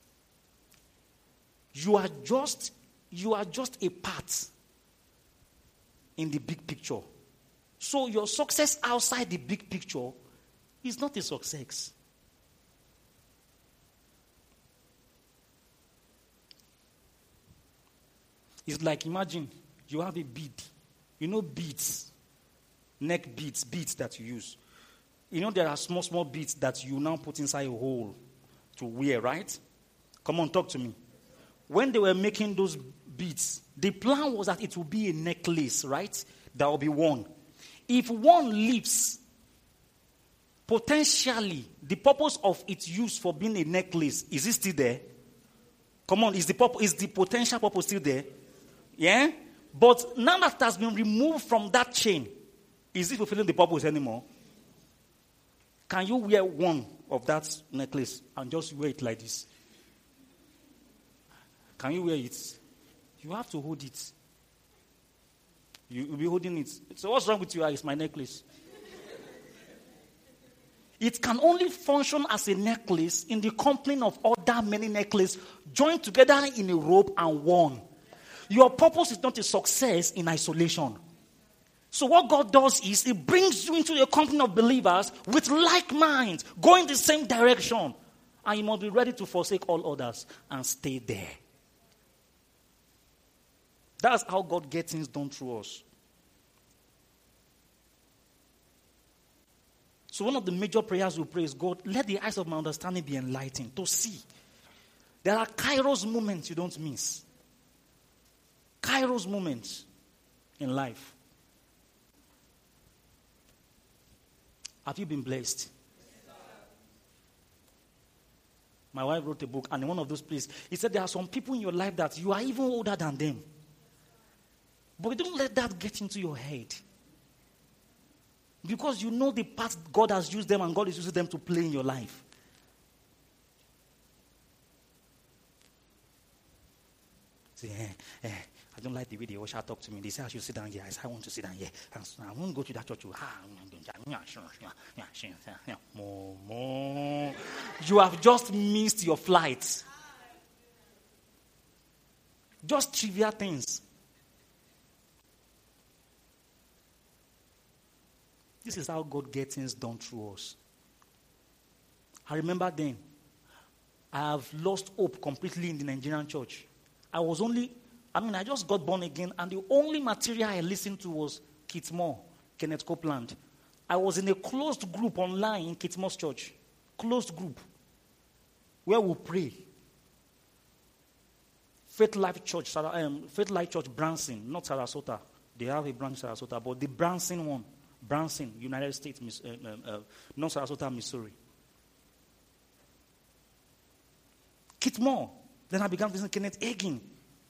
You are just, you are just a part in the big picture. So your success outside the big picture is not a success. It's like, imagine you have a bead. You know beads, neck beads, beads that you use. You know there are small, small beads that you now put inside a hole to wear, right? Come on, talk to me. When they were making those beads, the plan was that it would be a necklace, right? That will be worn. If one leaves, potentially, the purpose of its use for being a necklace, is it still there? Come on, is the purpose, is the potential purpose still there? Yeah? But now that it has been removed from that chain, is it fulfilling the purpose anymore? Can you wear one of that necklace and just wear it like this? Can you wear it? You have to hold it. You will be holding it. So what's wrong with you? It's my necklace. It can only function as a necklace in the company of other many necklaces joined together in a rope and worn. Your purpose is not a success in isolation. So what God does is He brings you into a company of believers with like minds, going the same direction. And you must be ready to forsake all others and stay there. That's how God gets things done through us. So one of the major prayers we pray is, God, let the eyes of my understanding be enlightened to see. There are Kairos moments you don't miss. Kairos moments in life. Have you been blessed? My wife wrote a book, and in one of those places, he said there are some people in your life that you are even older than them. But don't let that get into your head. Because you know the part God has used them and God is using them to play in your life. Say, eh, eh, I don't like the way they usher talk to me. They say I should sit down here. I say I want to sit down here. I won't go to that church. You have just missed your flight. Just trivial things. This is how God gets things done through us. I remember then, I have lost hope completely in the Nigerian church. I was only, I mean, I just got born again, and the only material I listened to was Kit Moore, Kenneth Copeland. I was in a closed group online in Kit Moore's church. Closed group. Where we pray. Faith Life Church, um, Faith Life Church Branson, not Sarasota. They have a branch in Sarasota, but the Branson one. Branson, United States, uh, uh, uh, North Sarasota, Missouri. Kit Moore. Then I began visiting Kenneth Hagin.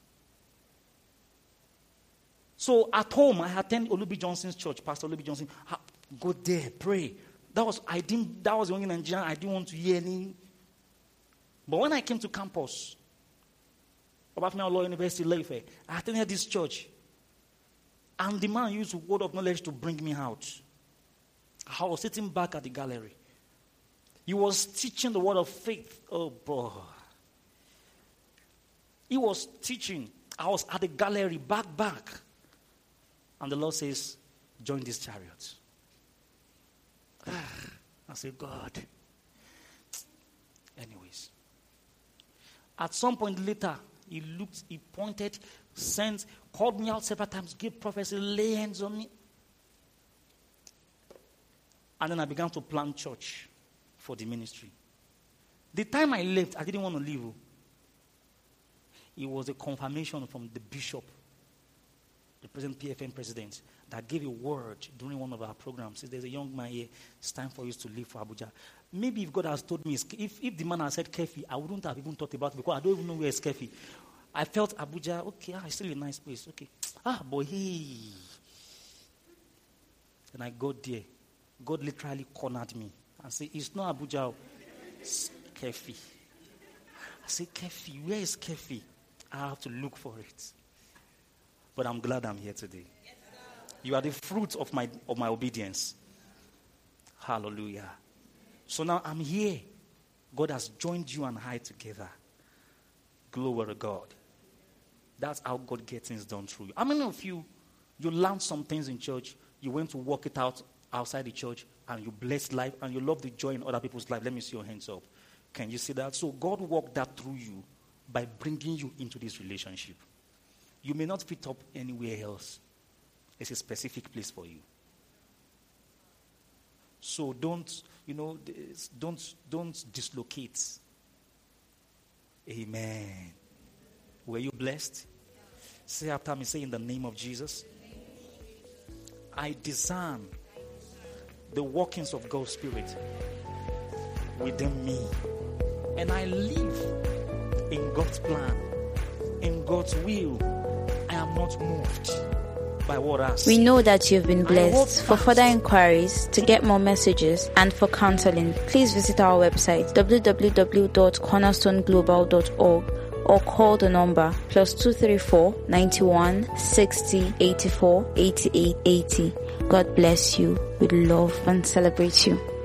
So at home, I attend Olubi Johnson's church, Pastor Olubi Johnson. Go there, pray. That was I didn't. That was the only Nigerian I didn't want to hear any. But when I came to campus, Obafemi Law University, Ileife, I attended this church. And the man used the word of knowledge to bring me out. I was sitting back at the gallery. He was teaching the word of faith. Oh, boy. He was teaching. I was at the gallery, back, back. And the Lord says, join this chariot. I said, God. Anyways. At some point later, he looked, he pointed, sent, called me out several times, gave prophecy, lay hands on me. And then I began to plan church for the ministry. The time I left, I didn't want to leave. It was a confirmation from the bishop, the present P F N president, that gave a word during one of our programs. Says, there's a young man here, it's time for you to leave for Abuja. Maybe if God has told me, if, if the man had said Kefi, I wouldn't have even thought about it because I don't even know where is Kefi. I felt Abuja, okay, ah, it's still a nice place, okay. Ah, boy, hey. And I got there. God literally cornered me and said, it's not Abuja, it's Kefi. I said, Kefi, where is Kefi? I have to look for it. But I'm glad I'm here today. Yes, you are the fruit of my of my obedience. Hallelujah. So now I'm here. God has joined you and I together. Glory to God. That's how God gets things done through you. How many of you, you learned some things in church, you went to work it out outside the church, and you blessed life, and you love the joy in other people's life? Let me see your hands up. Can you see that? So God worked that through you by bringing you into this relationship. You may not fit up anywhere else. It's a specific place for you. So don't, you know, don't, don't dislocate. Amen. Were you blessed? Say after me, say in the name of Jesus. I discern the workings of God's Spirit within me. And I live in God's plan, in God's will. I am not moved by what I see. We know that you've been blessed. For further inquiries, to get more messages, and for counseling, please visit our website w w w dot cornerstone global dot org or call the number plus two three four, ninety-one, sixty, eighty-four, eighty-eight, eighty. God bless you. We love and celebrate you.